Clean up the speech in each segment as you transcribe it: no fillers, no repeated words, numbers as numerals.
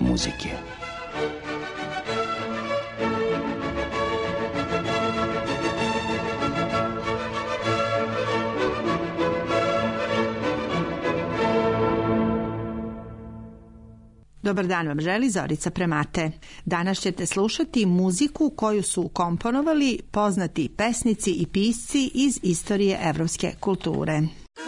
muzike. Dobar dan vam želi Zorica Premate. Danas ćete slušati muziku koju su komponovali poznati pesnici i pisci iz istorije evropske kulture.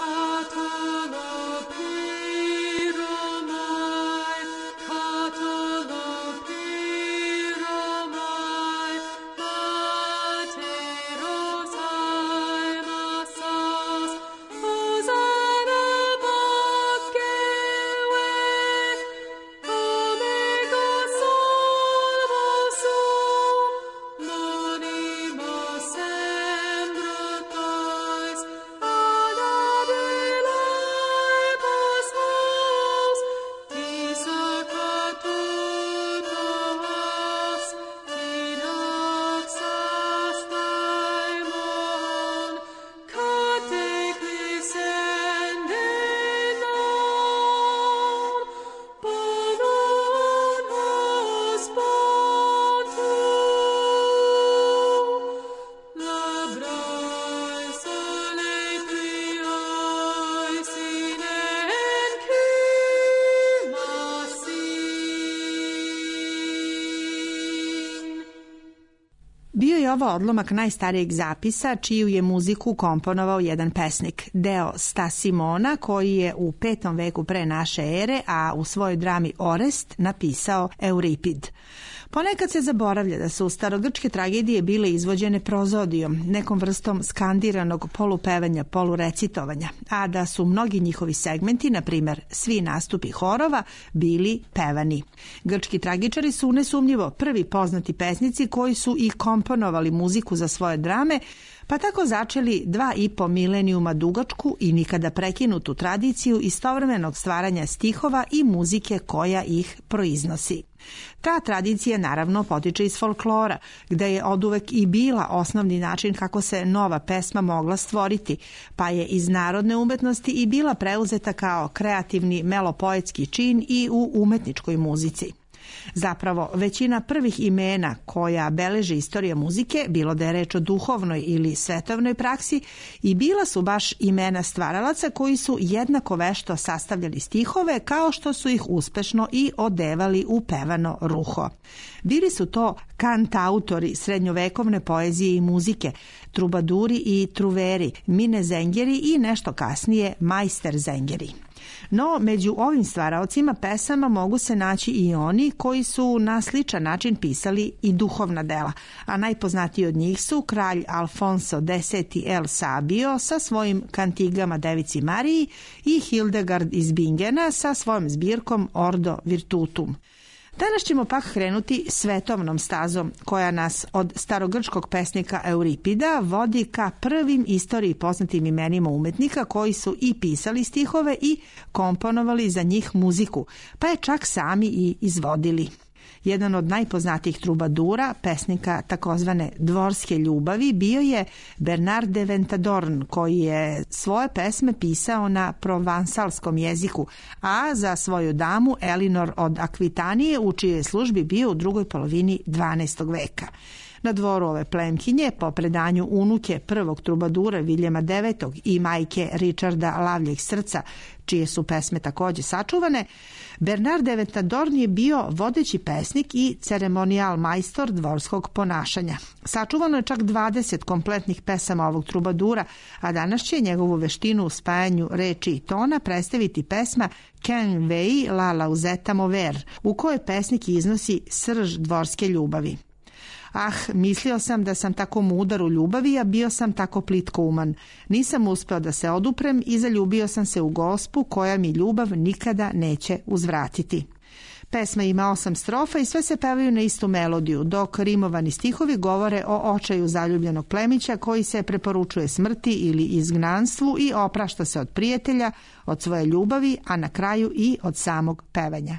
Bio je ovo odlomak najstarijeg zapisa čiju je muziku komponovao jedan pesnik, Deo sta Simona, koji je u 5. veku pre naše ere, a u svojoj drami Orest napisao Euripid. Ponekad se zaboravlja da su starogrčke tragedije bile izvođene prozodijom, nekom vrstom skandiranog polupevanja, polurecitovanja, a da su mnogi njihovi segmenti, na primer svi nastupi horova, bili pevani. Grčki tragičari su nesumnjivo prvi poznati pesnici koji su i komponovali muziku za svoje drame, pa tako začeli 2,5 milenijuma dugačku i nikada prekinutu tradiciju istovremenog stvaranja stihova i muzike koja ih proiznosi. Ta tradicija naravno potiče iz folklora, gde je oduvek i bila osnovni način kako se nova pesma mogla stvoriti, pa je iz narodne umetnosti i bila preuzeta kao kreativni melopoetski čin i u umetničkoj muzici. Zapravo, većina prvih imena koja beleže istorija muzike, bilo da je reč o duhovnoj ili svetovnoj praksi, i bila su baš imena stvaralaca koji su jednako vešto sastavljali stihove kao što su ih uspešno i odevali u pevano ruho. Bili su to kantautori srednjovekovne poezije i muzike, trubaduri i truveri, minezengeri i nešto kasnije majsterzengeri. No, među ovim stvaraocima pesama mogu se naći i oni koji su na sličan način pisali i duhovna dela, a najpoznatiji od njih su kralj Alfonso X el Sabio sa svojim kantigama Devici Mariji i Hildegard iz Bingena sa svojom zbirkom Ordo Virtutum. Danas ćemo pak krenuti svetovnom stazom koja nas od starogrčkog pesnika Euripida vodi ka prvim istoriji poznatim imenima umetnika koji su i pisali stihove i komponovali za njih muziku, pa je čak sami i izvodili. Jedan od najpoznatijih trubadura, pesnika takozvane dvorske ljubavi, bio je Bernard de Ventadorn, koji je svoje pesme pisao na provansalskom jeziku, a za svoju damu Elinor od Akvitanije, u čijoj službi bio u drugoj polovini 12. veka. Na dvoru ove plemkinje, po predanju unuke prvog trubadura Viljema IX i majke Richarda Lavljeg srca, čije su pesme takođe sačuvane, Bernard de Ventadorn je bio vodeći pesnik i ceremonijal majstor dvorskog ponašanja. Sačuvano je čak 20 kompletnih pesama ovog trubadura, a danas će njegovu veštinu u spajanju reči i tona predstaviti pesma Ken Vei la lauzeta mover, u kojoj pesnik iznosi srž dvorske ljubavi. Ah, mislio sam da sam tako mudar u ljubavi, a bio sam tako plitko uman. Nisam uspeo da se oduprem i zaljubio sam se u gospu koja mi ljubav nikada neće uzvratiti. Pesma ima 8 strofa i sve se pevaju na istu melodiju, dok rimovani stihovi govore o očaju zaljubljenog plemića koji se preporučuje smrti ili izgnanstvu i oprašta se od prijatelja, od svoje ljubavi, a na kraju i od samog pevanja.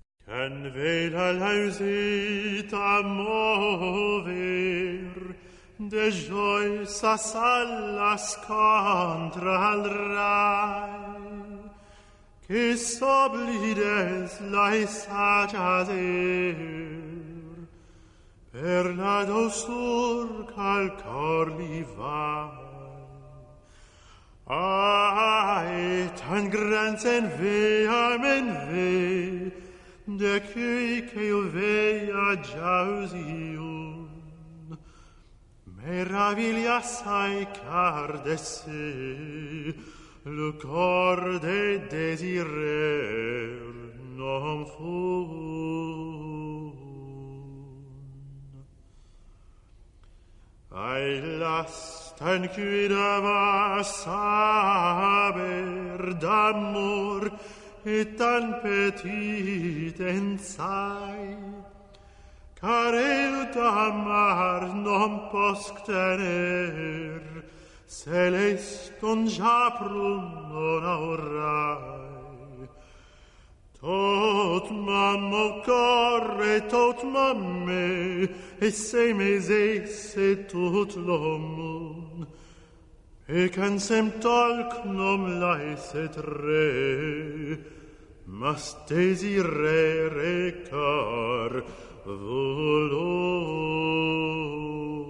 En vela lausita mover, de joisas alas contra al rai, che soblides la sagiaser per la doçor qu'al cor li va. Ai, tan granzen veamen ve, de cui che io vea jausion, meraviglia assai car de se, le cor de desirer non fun. Ai, las tan cuidava saber d'amor et tan petit ensai, car eu d'amar non posc tener, celeston japrum non aurai. Tot mammo corre, tot mamme, e se mes esse tot l'omon, e cansem tolc nom laeset re, mas desirere car volon.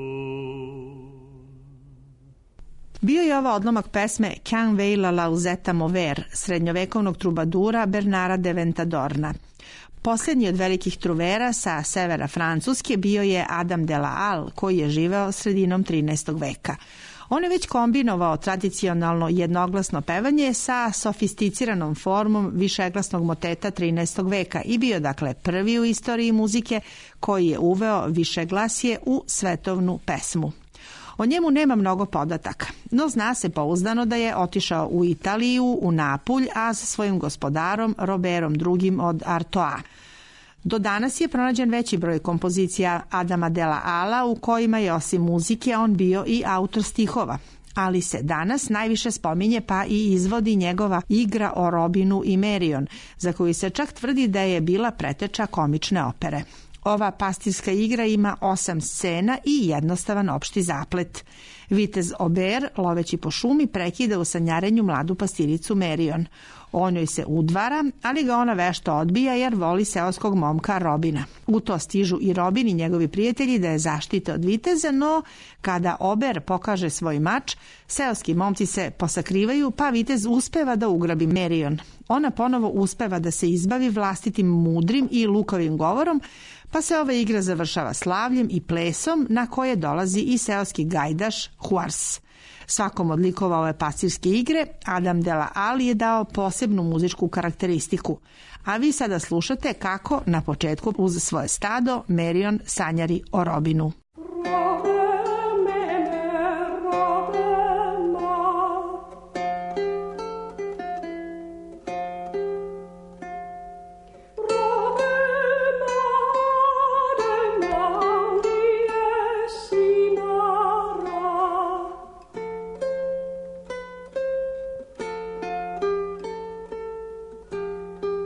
Bio je ovo odlomak pesme Qu'un veille la lausetta mover, srednjovekovnog trubadura Bernara de Ventadorna. Poslednji od velikih truvera sa severa Francuske bio je Adam de la Halle, koji je živeo sredinom 13. veka. On je već kombinovao tradicionalno jednoglasno pevanje sa sofisticiranom formom višeglasnog moteta 13. veka i bio dakle prvi u istoriji muzike koji je uveo višeglasje u svetovnu pesmu. O njemu nema mnogo podataka, no zna se pouzdano da je otišao u Italiju, u Napulj, a sa svojim gospodarom Roberom II od Artois. Do danas je pronađen veći broj kompozicija Adama de la Hallea u kojima je osim muzike on bio i autor stihova, ali se danas najviše spominje pa i izvodi njegova igra o Robinu i Marion, za koju se čak tvrdi da je bila preteča komične opere. Ova pastirska igra ima 8 scena i jednostavan opšti zaplet. Vitez Ober, loveći po šumi, prekida u sanjarenju mladu pastiricu Marion. On joj se udvara, ali ga ona vešto odbija jer voli seoskog momka Robina. U to stižu i Robin i njegovi prijatelji da je zaštite od viteza, no kada Ober pokaže svoj mač, seoski momci se posakrivaju, pa vitez uspeva da ugrabi Marion. Ona ponovo uspeva da se izbavi vlastitim mudrim i lukavim govorom, pa se ova igra završava slavljem i plesom na koje dolazi i seoski gajdaš Huars. Svakom od likova ove pastirske igre Adam de la Halle je dao posebnu muzičku karakteristiku, a vi sada slušate kako na početku uz svoje stado Marion sanjari o Robinu.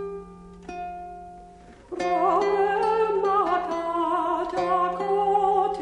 Rome, mata, da,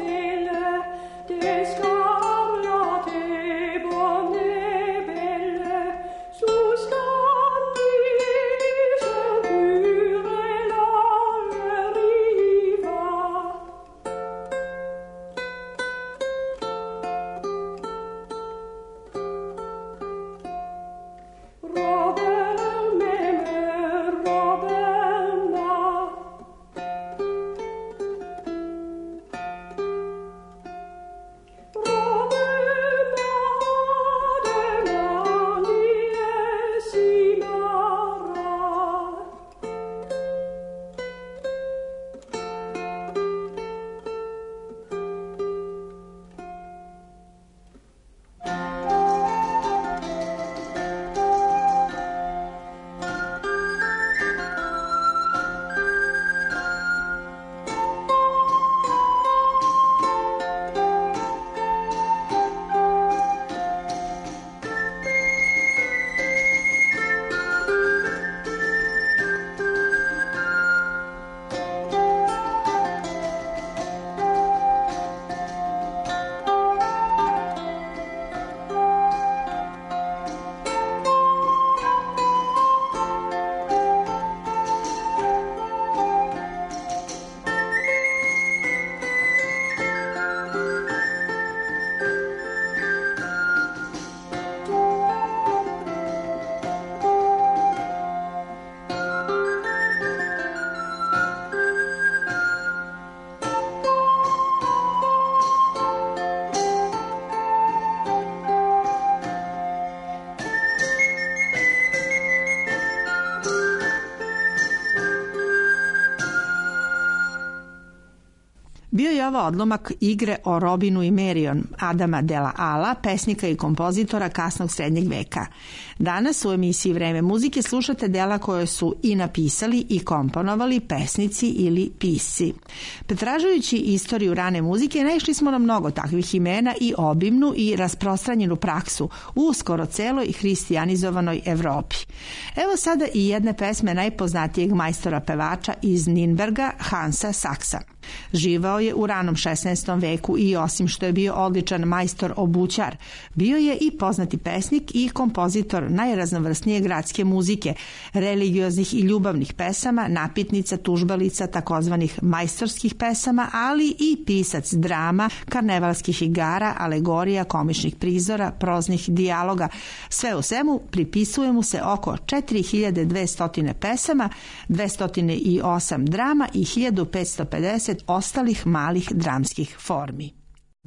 Bio je ovo odlomak igre o Robinu i Marion Adama de la Alla, pesnika i kompozitora kasnog srednjeg veka. Danas u emisiji Vreme muzike slušate dela koje su i napisali i komponovali pesnici ili pisci. Pretražujući istoriju rane muzike, naišli smo na mnogo takvih imena i obimnu i rasprostranjenu praksu u skoro celoj hristijanizovanoj Evropi. Evo sada i jedne pesme najpoznatijeg majstora pevača iz Ninberga, Hansa Saxa. Živao je u ranom 16. veku i osim što je bio odličan majstor obućar, bio je i poznati pesnik i kompozitor najraznovrsnije gradske muzike, religioznih i ljubavnih pesama, napitnica, tužbalica, takozvanih majstorskih pesama, ali i pisac drama, karnevalskih igara, alegorija, komičnih prizora, proznih dijaloga. Sve u svemu pripisuje mu se oko 4200 pesama, 208 drama i 1550 ostalih malih dramskih formi.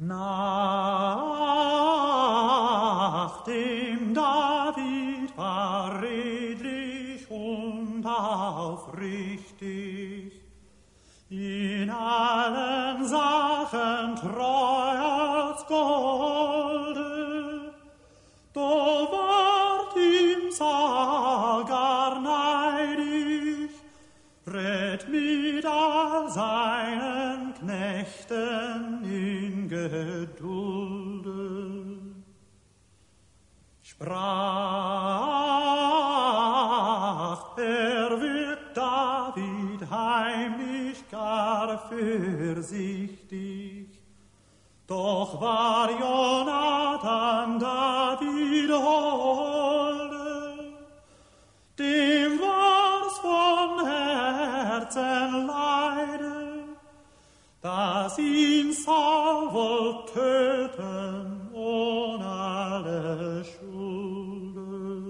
Nachdem David war redlich und aufrichtig, in allen Sachen treu als Golde, do ward ihm Sagar neidig, red mit all seinen Knechten in Gedulde. Sprach, wird David heimlich gar fürsichtig, doch war Jonathan David holde, dem war's von Herzen leide, dass ihn Saul wohl töten ohne alle Schulde.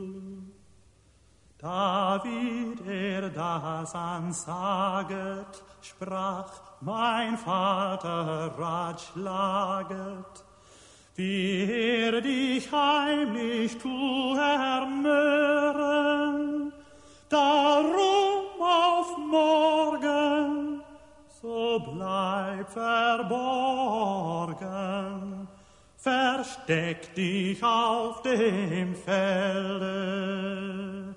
David, das ansaget, sprach, mein Vater ratschlaget, wie dich heimlich ermören, darum auf morgen, so bleib verborgen, versteck dich auf dem Felde.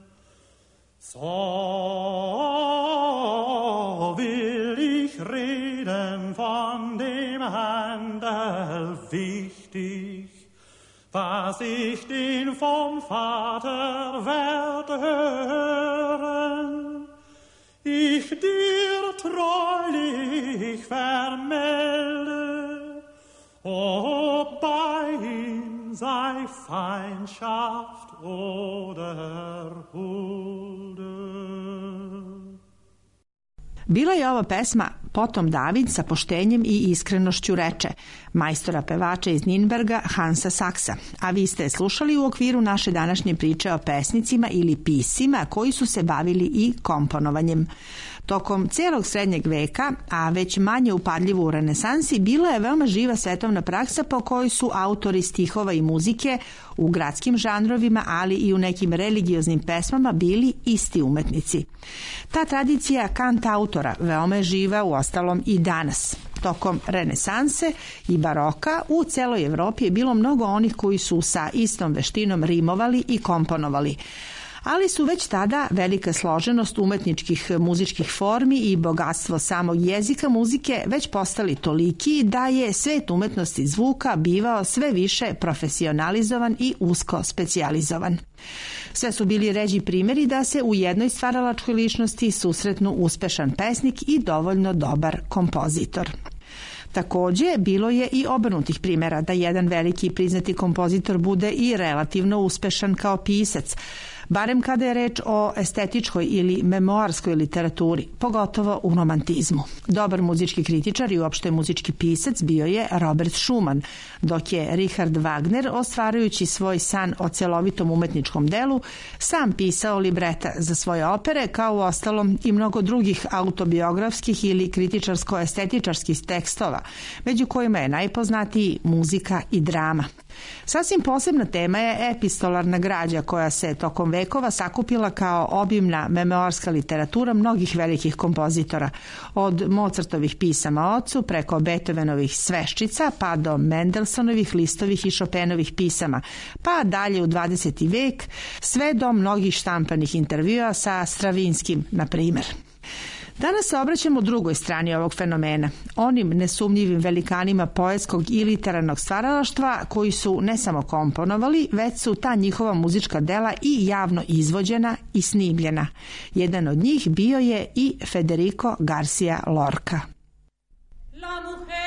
So will ich reden von dem Handel wichtig, was ich den vom Vater werde hören. Ich dir treulich vermelde, ob bei ihm sei Feindschaft oder Hulde. Bila je ova pesma Potom David sa poštenjem i iskrenošću reče, majstora pevača iz Ninberga Hansa Saxa, a vi ste slušali u okviru naše današnje priče o pesnicima ili piscima koji su se bavili i komponovanjem. Tokom celog srednjeg veka, a već manje upadljivo u renesansi, bila je veoma živa svetovna praksa po kojoj su autori stihova i muzike u gradskim žanrovima, ali i u nekim religioznim pesmama bili isti umetnici. Ta tradicija kantautora veoma je živa u ostalom i danas. Tokom renesanse i baroka u celoj Evropi je bilo mnogo onih koji su sa istom veštinom rimovali i komponovali. Ali su već tada velika složenost umetničkih muzičkih formi i bogatstvo samog jezika muzike već postali toliki da je svet umetnosti zvuka bivao sve više profesionalizovan i usko specijalizovan. Sve su bili ređi primjeri da se u jednoj stvaralačkoj ličnosti susretnu uspešan pesnik i dovoljno dobar kompozitor. Takođe, bilo je i obrnutih primjera da jedan veliki i priznati kompozitor bude i relativno uspešan kao pisac, barem kada je reč o estetičkoj ili memoarskoj literaturi, pogotovo u romantizmu. Dobar muzički kritičar i uopšte muzički pisac bio je Robert Schumann, dok je Richard Wagner, ostvarujući svoj san o celovitom umetničkom delu, sam pisao libreta za svoje opere, kao u ostalom i mnogo drugih autobiografskih ili kritičarsko-estetičarskih tekstova, među kojima je najpoznatiji Muzika i drama. Sasvim posebna tema je epistolarna građa koja se tokom veka vekova sakupila kao obimna memoarska literatura mnogih velikih kompozitora, od Mozartovih pisama ocu preko Beethovenovih sveščica pa do Mendelsonovih, Listovih i Chopinovih pisama, pa dalje u 20. vek, sve do mnogih štampanih intervjua sa Stravinskim, na primer. Danas se obraćamo drugoj strani ovog fenomena, onim nesumnjivim velikanima poetskog i literarnog stvaralaštva koji su ne samo komponovali, već su ta njihova muzička dela i javno izvođena i snimljena. Jedan od njih bio je i Federico Garcia Lorca. La mujer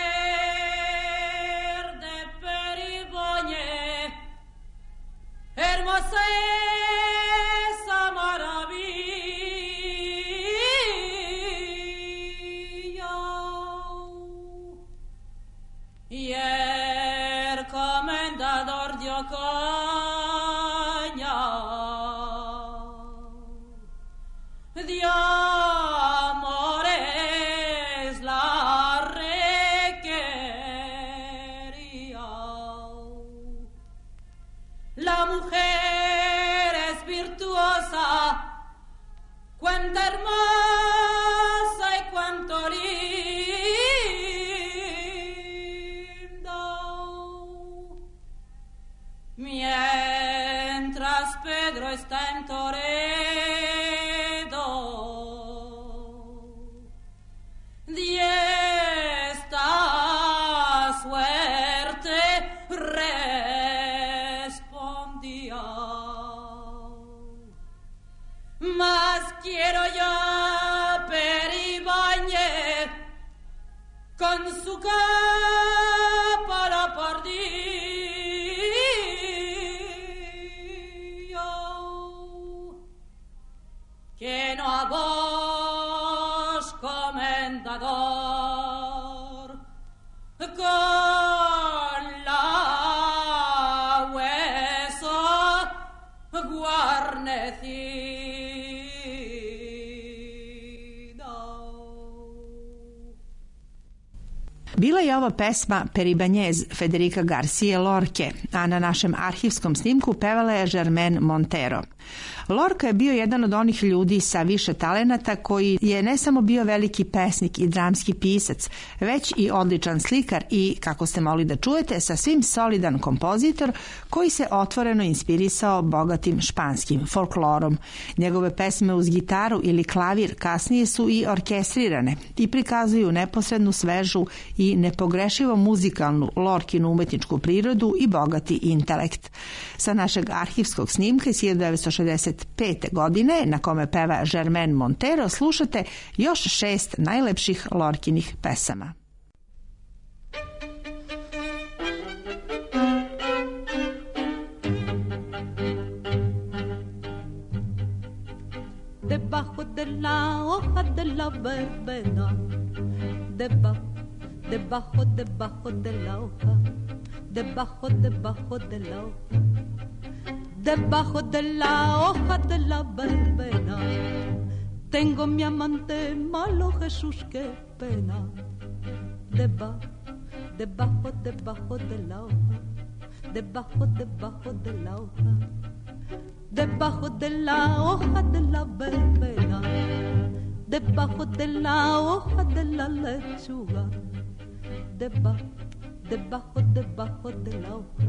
de Periboñe, hermosa esa maravilla, y el comendador dio caña, dio amores la requería. La mujer es virtuosa, cuánta hermosa y cuánto linda. Mientras Pedro está en Toledo, de esta suerte respondía: mas quiero yo Peribañez con su capa la pardillo, que no a vos, comendador, con la hueso guarnecida. Bila je ovo pesma Peribañez Federica Garcije Lorke, a na našem arhivskom snimku pevala je Germaine Montero. Lorca je bio jedan od onih ljudi sa više talenata koji je ne samo bio veliki pesnik i dramski pisac, već i odličan slikar i, kako ste mogli da čujete, sasvim solidan kompozitor koji se otvoreno inspirisao bogatim španskim folklorom. Njegove pesme uz gitaru ili klavir kasnije su i orkestrirane i prikazuju neposrednu, svežu i nepogrešivo muzikalnu Lorkinu umetničku prirodu i bogati intelekt. Sa našeg arhivskog snimka iz 1965. godine, na kome peva Germaine Montero, slušate još 6 najlepših Lorkinih pesama. Debajo de la hoja de la verbena, debajo de la hoja, debajo de la hoja, debajo de la hoja de la verbena, tengo mi amante malo, Jesús, qué pena. Debajo de la hoja, debajo de la hoja, debajo de la hoja de la verbena, debajo de la hoja de la lechuga, debajo de la hoja, debajo de la hoja,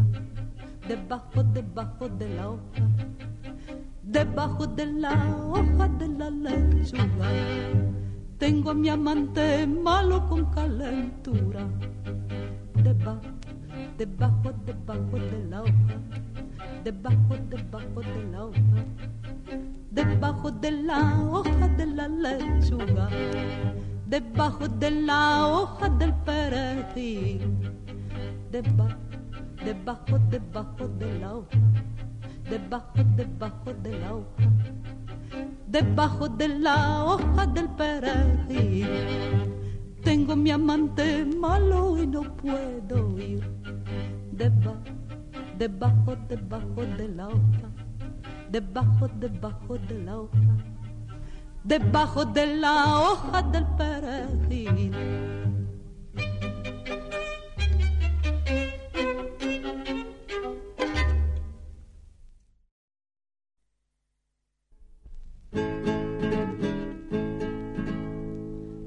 debajo de la hoja de la lechuga, tengo a mi amante malo con calentura, debajo de la hoja, debajo de la hoja, debajo de la hoja de la lechuga, debajo de la hoja del perejil, debajo de la hoja, debajo de la hoja, debajo de la hoja del perejil, tengo mi amante malo y no puedo ir, debajo de la hoja, debajo de la hoja, debajo de la hoja del perejil.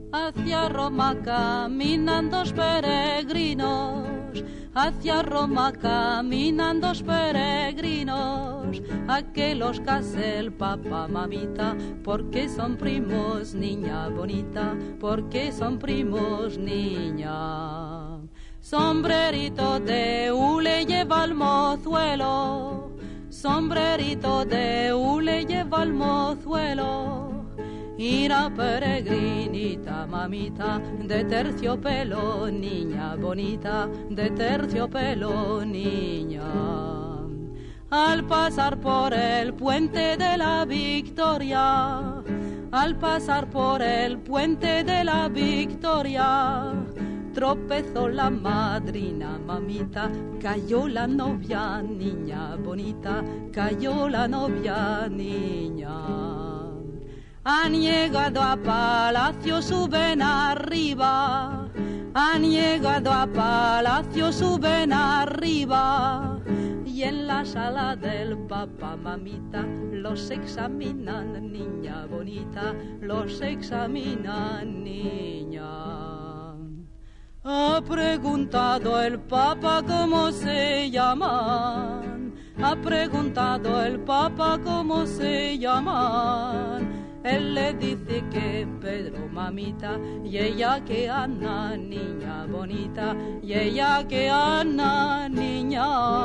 Hacia Roma caminan dos peregrinos, hacia Roma caminan dos peregrinos, a que los case el Papa, mamita, porque son primos, niña bonita, porque son primos, niña. Sombrerito de hule lleva el mozuelo, sombrerito de hule lleva el mozuelo, y una peregrinita, mamita, de terciopelo, niña bonita, de terciopelo, niña. Al pasar por el puente de la Victoria, al pasar por el puente de la Victoria, tropezó la madrina, mamita, cayó la novia, niña bonita, cayó la novia, niña. Han llegado a palacio, suben arriba, han llegado a palacio, suben arriba, y en la sala del Papa, mamita, los examinan, niña bonita, los examinan, niña. Ha preguntado el Papa cómo se llaman, ha preguntado el Papa cómo se llaman. Él le dice que Pedro, mamita, y ella que Ana, niña bonita, y ella que Ana, niña.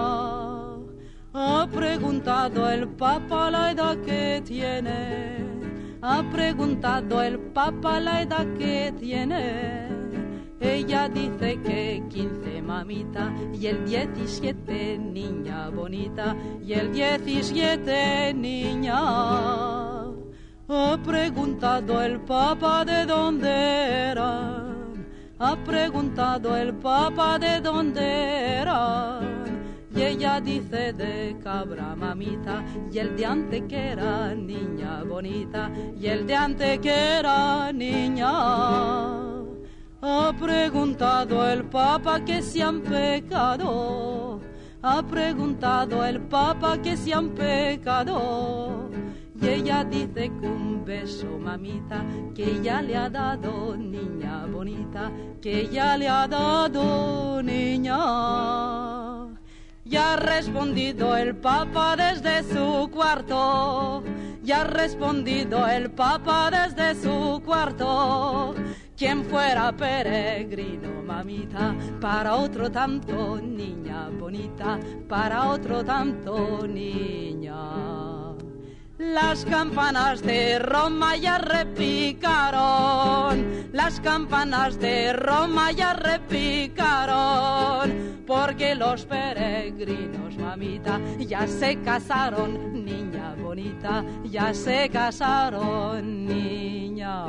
Ha preguntado el Papa la edad que tiene, ha preguntado el Papa la edad que tiene. Ella dice que 15, mamita, y el 17, niña bonita, y el 17, niña. Ha preguntado el Papa de dónde eran, ha preguntado el Papa de dónde eran, y ella dice de Cabra, mamita, y el de antes que era, niña bonita, y el de antes que era, niña. Ha preguntado el Papa que si han pecado, ha preguntado el Papa que si han pecado, y ella dice que un beso, mamita, que ella le ha dado, niña bonita, que ella le ha dado, niña. Ya ha respondido el Papa desde su cuarto, ya ha respondido el Papa desde su cuarto. Quien fuera peregrino, mamita, para otro tanto, niña bonita, para otro tanto, niña. Las campanas de Roma ya repicaron, las campanas de Roma ya repicaron, porque los peregrinos, mamita, ya se casaron, niña bonita, ya se casaron, niña.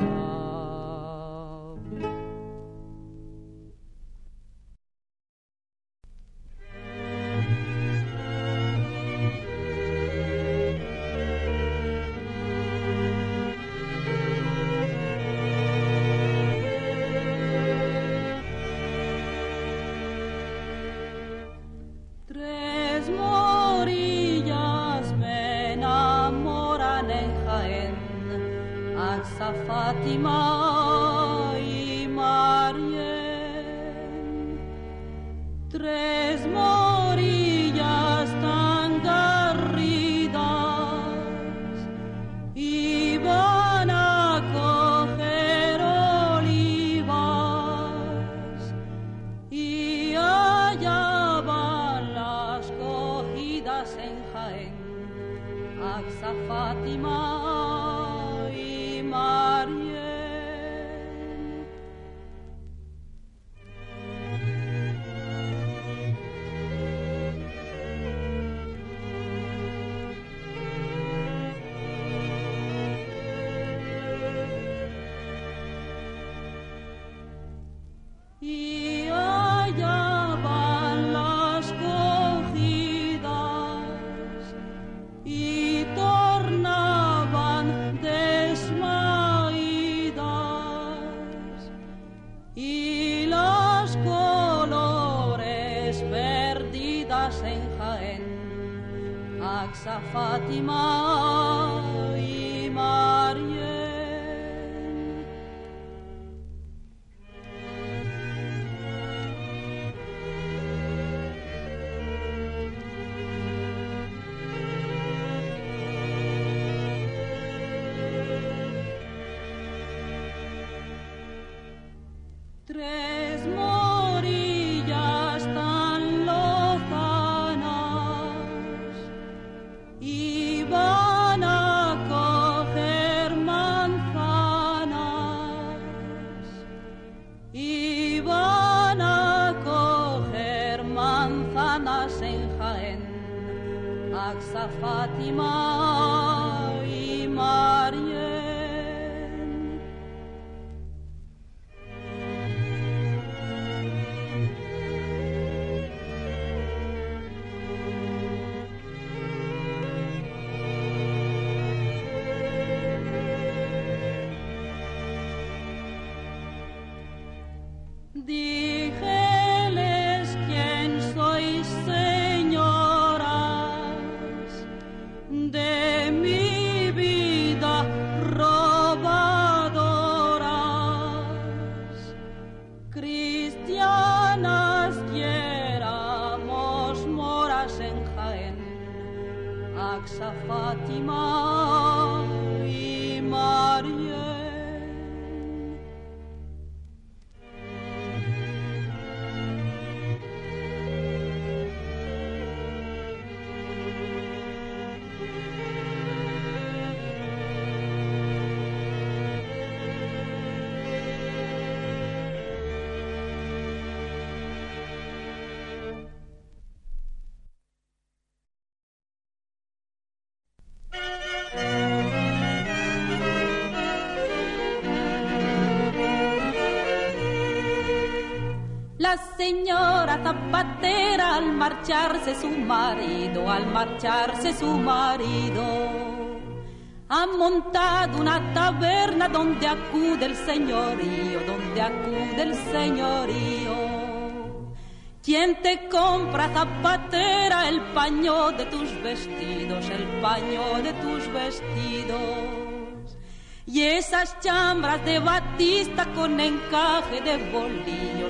Fátima y Marién, tres morillas tan garridas iban a coger olivas y hallaban las cogidas en Jaén, Axa Fátima y Marién. Y hallaban las cogidas y tornaban desmaídas, y las colores perdidas en Jaén, Axa Fátima y Marién. Tres morillas tan lozanas iban a coger manzanas, iban a coger manzanas en Jaén, Axa, Fátima y Marién. Díjeles quién sois, señoras, de mi vida robadoras. Cristianas quiéramos moras en Jaén, Axa, Fátima y Marién. La señora zapatera al marcharse su marido, ha montado una taberna donde acude el señorío, ¿Quién te compra, zapatera, el paño de tus vestidos, Y esas chambras de batista con encaje de bolillos,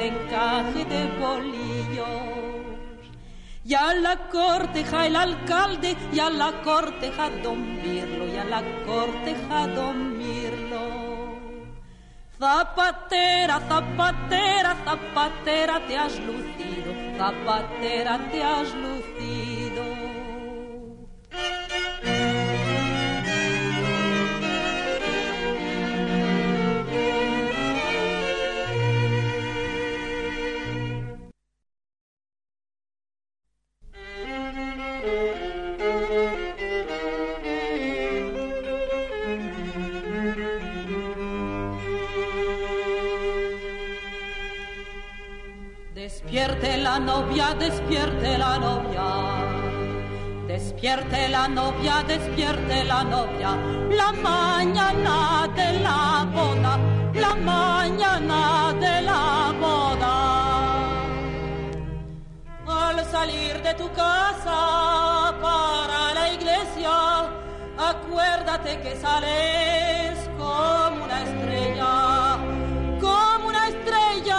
Y a la corteja el alcalde, y a la corteja don Mirlo, Zapatera, zapatera, zapatera, te has lucido, zapatera, te has lucido. Despierte la novia, despierte la novia. Despierte la novia, despierte la novia. La mañana de la boda, la mañana de la boda. Al salir de tu casa para la iglesia, acuérdate que sales como una estrella, como una estrella.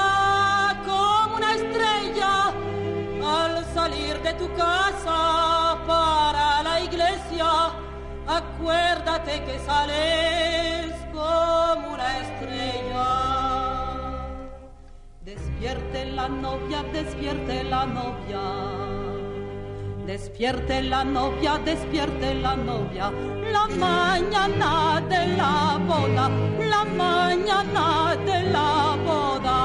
Al salir de tu casa para la iglesia, acuérdate que sales como una estrella. Despierte la novia, despierte la novia. Despierte la novia, despierte la novia. La mañana de la boda, la mañana de la boda.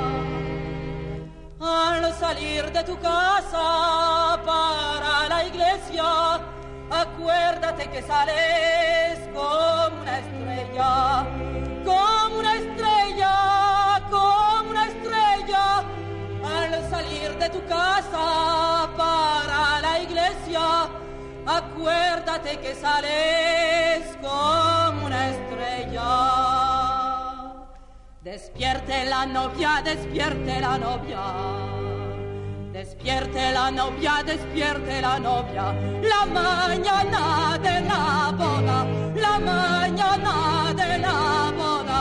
Al salir de tu casa para la iglesia, acuérdate que sales como una estrella, como una estrella, como una estrella. Al salir de tu casa para la iglesia, acuérdate que sales como una estrella. Despierte la novia, despierte la novia. Despierte la novia, despierte la novia. La mañana de la boda, la mañana de la boda.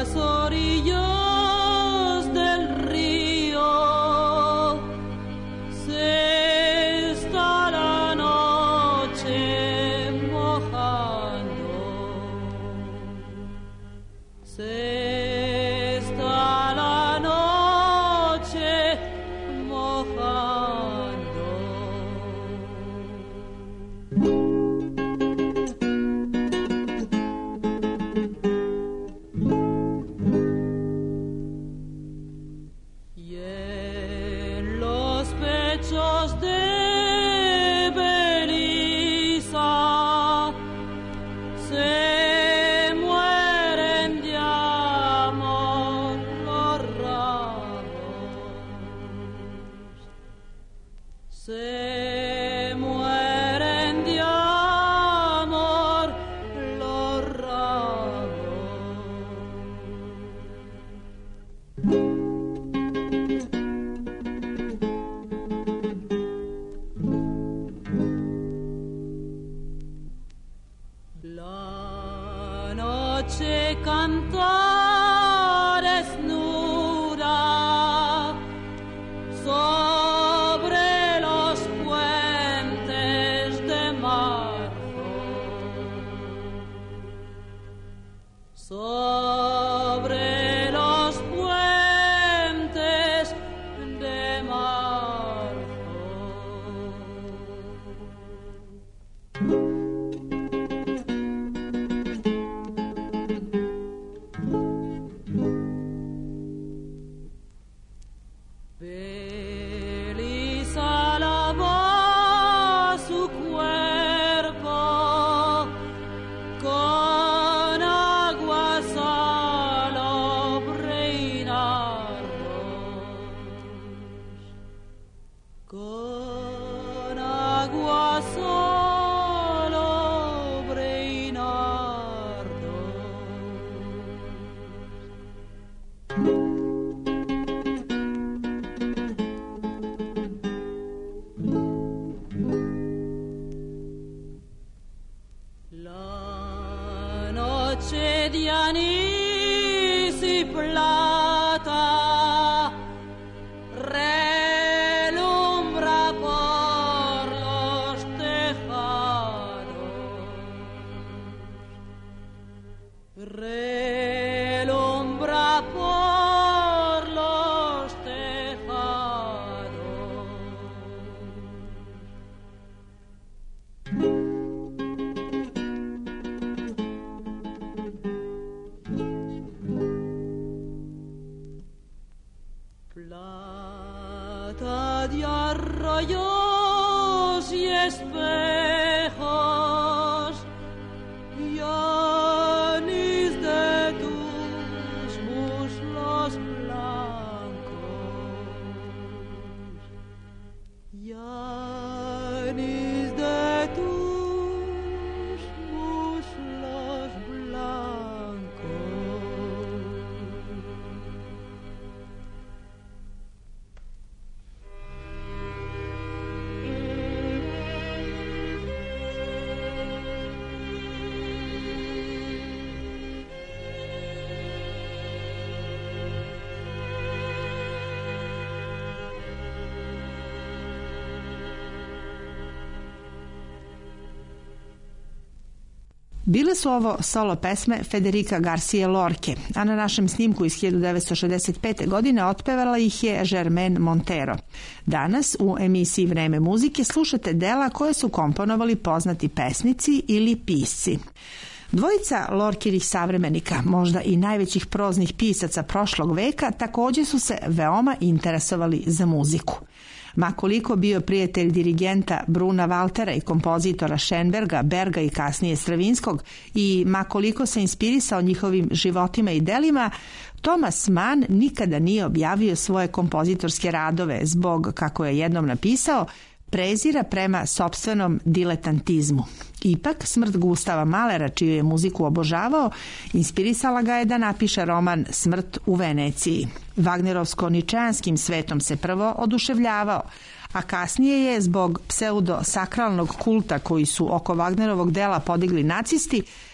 las orillas del río se está la noche mojando, se está la noche mojando. Y en los pechos de Belisa se mueren de amor los ramos, se mueren de amor los ramos. La noche canta desnuda sobre los puentes de marzo, sobre los puentes de marzo. Belisa lava su cuerpo con agua salobre y nardos, con agua salobre y nardos. La noche de anís y plata relumbra por los tejados, relumbra por los tejados. Plata de arroyos y espejos y anís de tus muslos blancos, y anís de tus muslos blancos. Bile su ovo solo pesme Federica Garcije Lorke, a na našem snimku iz 1965. godine otpevala ih je Germaine Montero. Danas u emisiji Vreme muzike slušate dela koje su komponovali poznati pesnici ili pisci. Dvojica Lorkinih savremenika, možda i najvećih proznih pisaca prošlog veka, također su se veoma interesovali za muziku. Ma koliko bio prijatelj dirigenta Bruna Valtera i kompozitora Schoenberga, Berga i kasnije Stravinskog i ma koliko se inspirisao njihovim životima i delima, Thomas Mann nikada nije objavio svoje kompozitorske radove zbog, kako je jednom napisao, prezira prema sopstvenom diletantizmu. Ipak, smrt Gustava Mahlera, čiju je muziku obožavao, inspirisala ga je da napiše roman Smrt u Veneciji. Wagnerovsko-ničeanskim svetom se prvo oduševljavao, a kasnije je zbog pseudo-sakralnog kulta koji su oko Wagnerovog dela podigli nacisti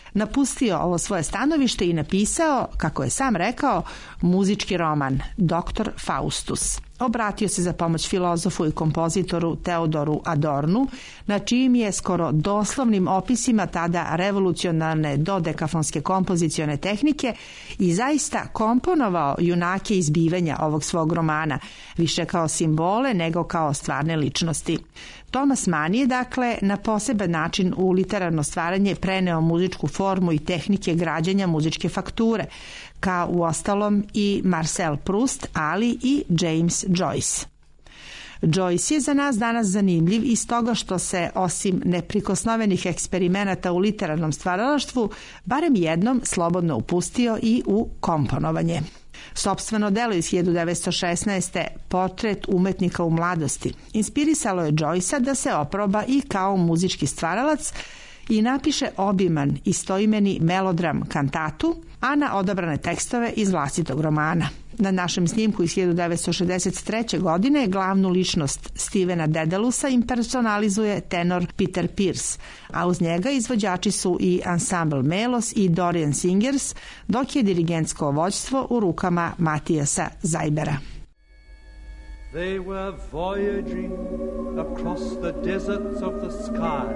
napustio ovo svoje stanovište i napisao, kako je sam rekao, muzički roman Dr. Faustus. Obratio se za pomoć filozofu i kompozitoru Teodoru Adornu, na čijim je skoro doslovnim opisima tada revolucionarne dodekafonske kompozicione tehnike i zaista komponovao junake izbivanja ovog svog romana, više kao simbole nego kao stvarne ličnosti. Thomas Mann je, dakle, na poseban način u literarno stvaranje preneo muzičku formu i tehnike građenja muzičke fakture, kao u ostalom i Marcel Proust, ali i James Joyce. Joyce je za nas danas zanimljiv iz toga što se, osim neprikosnovenih eksperimenata u literarnom stvaralaštvu, barem jednom slobodno upustio i u komponovanje. Sopstveno delo iz 1916. Portret umetnika u mladosti inspirisalo je Joycea da se oproba i kao muzički stvaralac i napiše obiman istoimeni melodram kantatu, a na odabrane tekstove iz vlastitog romana. Na našem snimku iz 1963. godine glavnu ličnost Stevena Dedalusa impersonalizuje tenor Peter Pierce, a uz njega izvođači su i ansambl Melos i Dorian Singers, dok je dirigentsko vođstvo u rukama Matijasa Zajbera. They were voyaging across the deserts of the sky,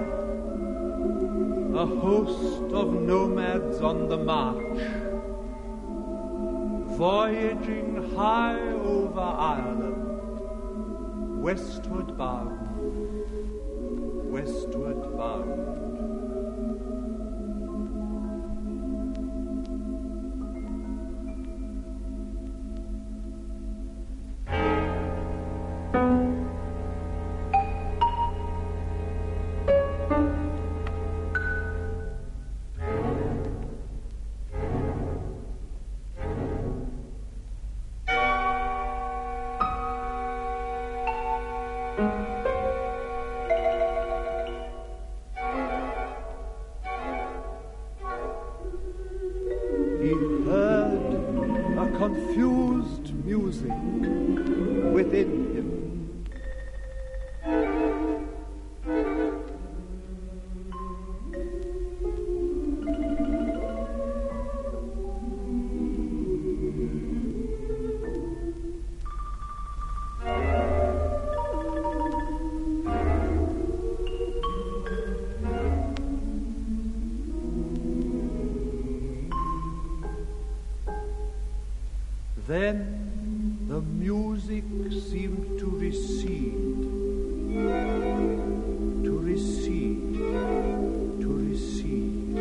a host of nomads on the march, voyaging high over Ireland, westward bound, westward bound. Confused music within him. Then the music seemed to recede, to recede, to recede.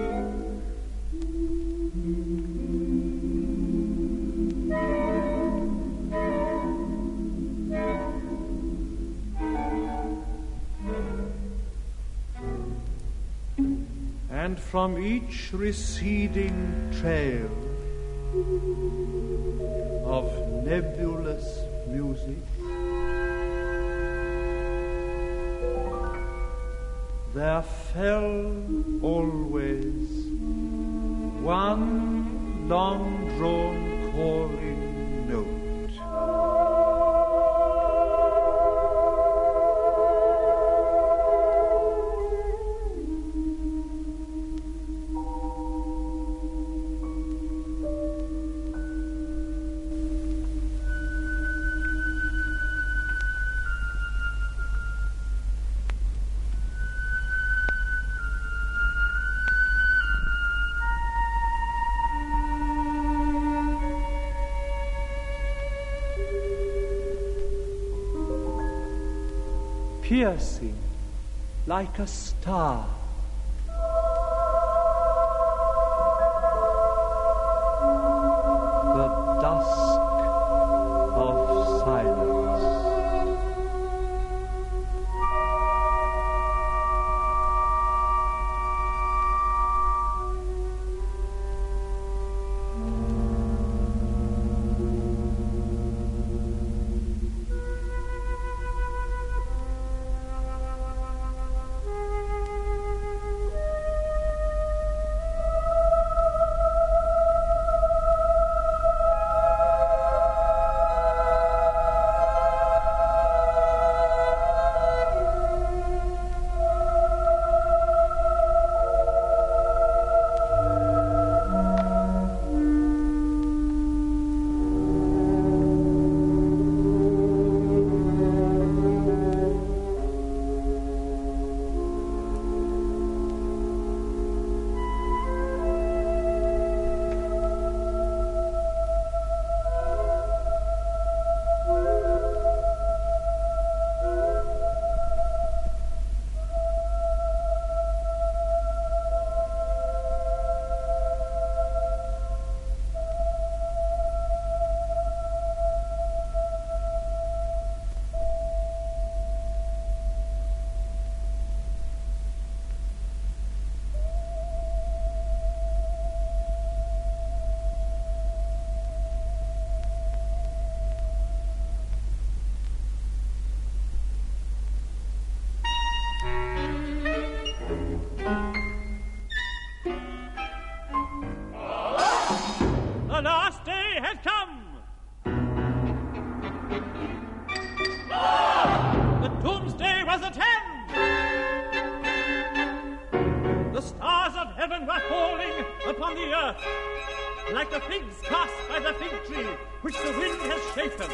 And from each receding trail of nebulous music, there fell always one long-drawn calling note. Piercing like a star. The dusk of silence. last day had come. The doomsday was at hand. The stars of heaven were falling upon the earth, like the figs cast by the fig tree, which the wind has shaken.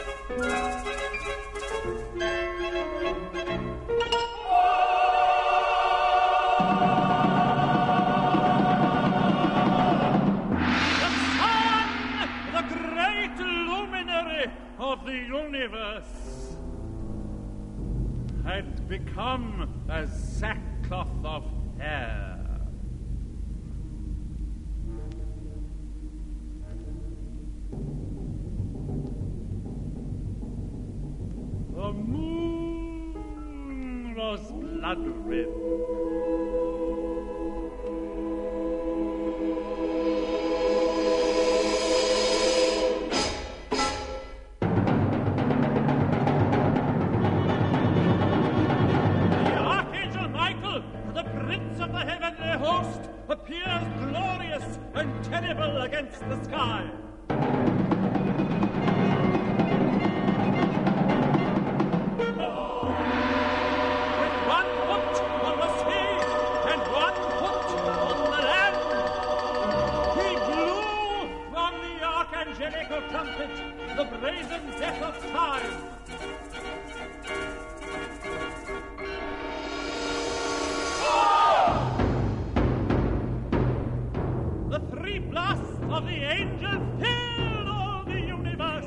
The sun, the great luminary of the universe, had become a sackcloth of hair. The moon was blood red. The Archangel Michael, the Prince of the Heavenly Host, appears glorious and terrible against the sky. Trumpet, the brazen death of time. The three blasts of the angel filled all the universe.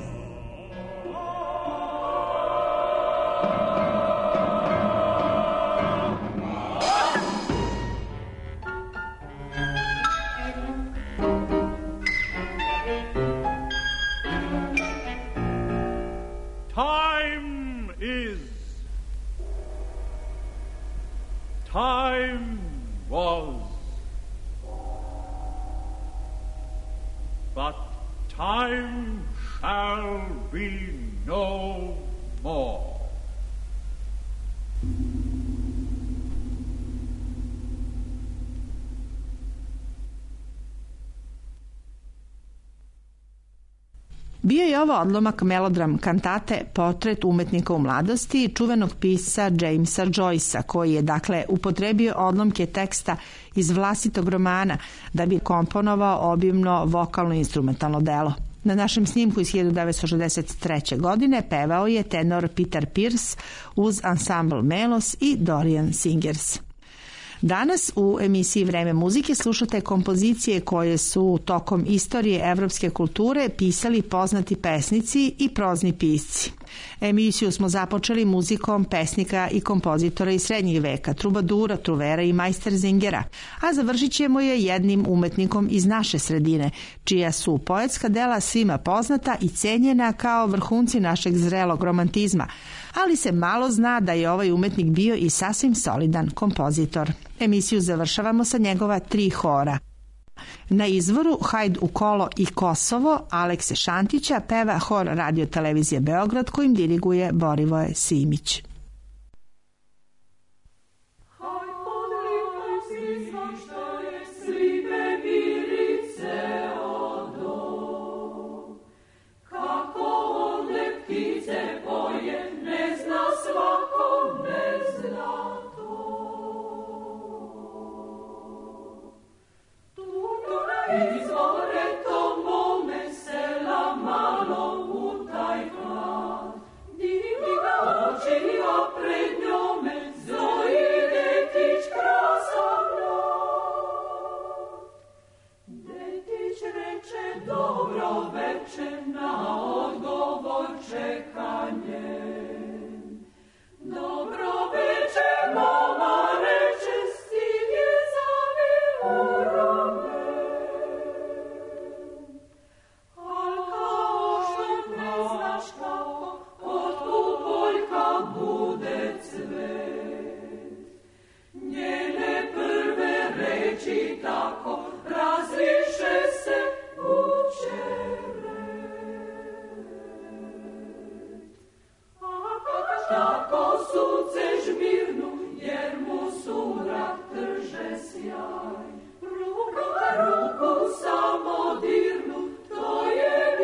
Time was, but time shall be no more. Bio je ovo odlomak melodram kantate Portret umetnika u mladosti čuvenog pisca Jamesa Joycea, koji je dakle upotrebio odlomke teksta iz vlastitog romana da bi komponovao obimno vokalno-instrumentalno delo. Na našem snimku iz 1963. godine pevao je tenor Peter Pierce uz ansambl Melos i Dorian Singers. Danas u emisiji Vreme muzike slušate kompozicije koje su tokom istorije evropske kulture pisali poznati pesnici i prozni pisci. Emisiju smo započeli muzikom pesnika i kompozitora iz srednjih veka, trubadura, truvera i majsterzingera, a završit ćemo je jednim umetnikom iz naše sredine, čija su poetska dela svima poznata i cenjena kao vrhunci našeg zrelog romantizma, ali se malo zna da je ovaj umetnik bio i sasvim solidan kompozitor. Emisiju završavamo sa njegova 3 hora. Na izvoru Hajd u kolo i Kosovo Alekse Šantića peva hor Radio televizije Beograd kojim diriguje Borivoje Simić. Ruku samo dirnu, to je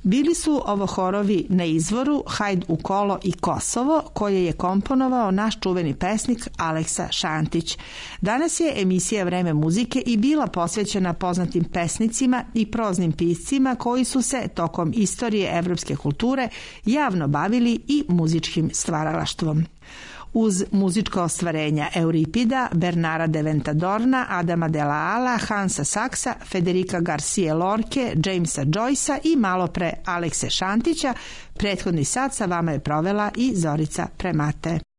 Bili su ovo horovi na izvoru Hajd u kolo i Kosovo, koje je komponovao naš čuveni pesnik Aleksa Šantić. Danas je emisija Vreme muzike i bila posvećena poznatim pesnicima i proznim piscima koji su se tokom istorije evropske kulture javno bavili i muzičkim stvaralaštvom. Uz muzička ostvarenja Euripida, Bernara de Ventadorna, Adama de la Ala, Hansa Saksa, Federica Garcije Lorke, Jamesa Joycea i malopre Alekse Šantića, prethodni sat sa vama je provela i Zorica Premate.